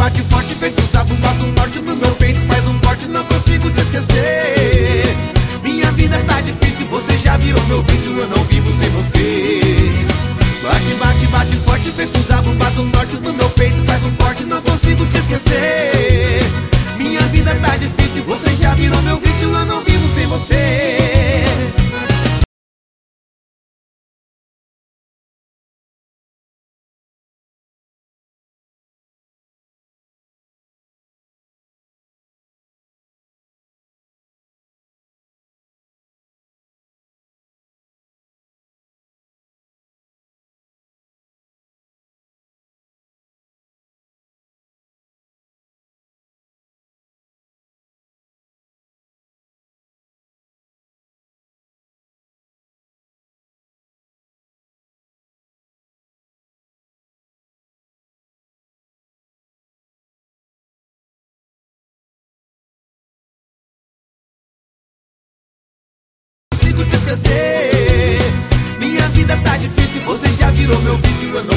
bate forte, feito zabumba do norte. No meu peito faz um corte, não consigo te esquecer. Minha vida tá difícil, você já virou meu vício, eu não vivo sem você. Bate, bate, bate forte, feito zabumba do norte. No meu peito faz um corte, não consigo te esquecer. Minha vida tá difícil, você já virou meu vício, eu não vivo sem você. Te esquecer. Minha vida tá difícil, você já virou meu vício, eu não